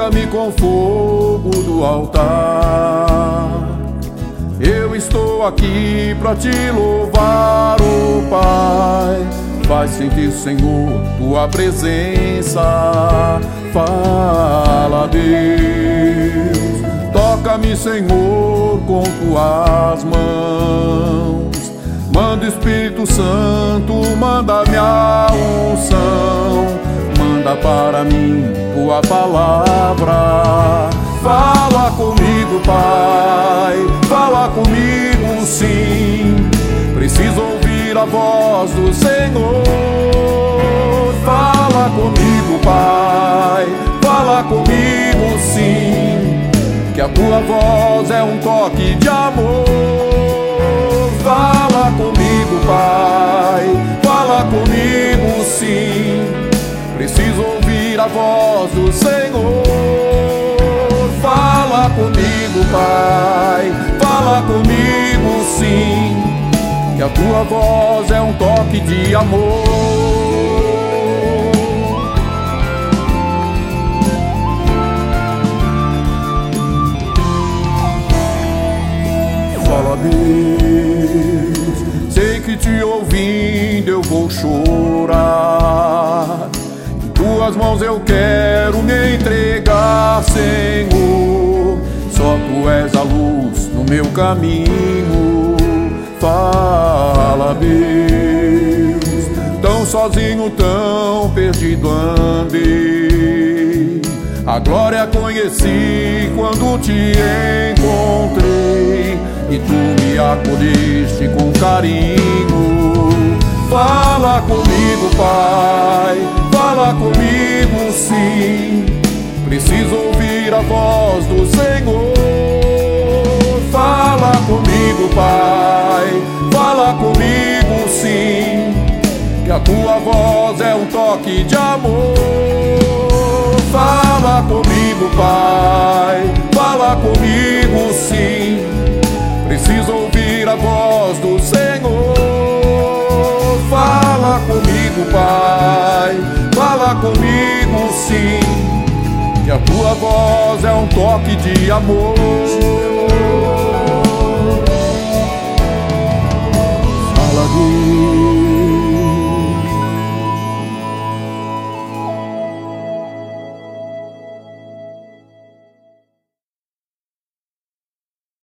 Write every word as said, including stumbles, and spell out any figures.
toca-me com fogo do altar. Eu estou aqui pra te louvar, oh Pai. Faz sentir, Senhor, tua presença. Fala, Deus. Toca-me, Senhor, com tuas mãos. Manda Espírito Santo, manda minha unção. Manda para mim tua palavra. Fala comigo, Pai. Fala comigo, sim. Preciso ouvir a voz do Senhor. Fala comigo, Pai. Fala comigo, sim. Que a tua voz é um toque de amor. Fala comigo, Pai. Fala comigo, sim. Preciso ouvir a voz do Senhor. Fala comigo, Pai. Fala comigo, sim. Que a tua voz é um toque de amor. Fala, Deus. Sei que te ouvindo eu vou chorar. Em tuas mãos eu quero me entregar, Senhor. Só tu és a luz no meu caminho. Fala, Deus. Tão sozinho, tão perdido andei. A glória conheci quando te encontrei. E tu me acolheste com carinho. Fala comigo, Pai. Fala comigo, sim. Preciso ouvir a voz do Senhor. Fala comigo, Pai. Fala comigo, sim. Que a tua voz é um toque de amor. Fala comigo, Pai. Fala comigo, sim. Preciso ouvir a voz do Senhor. Fala comigo, Pai. Fala comigo, sim. Que a tua voz é um toque de amor.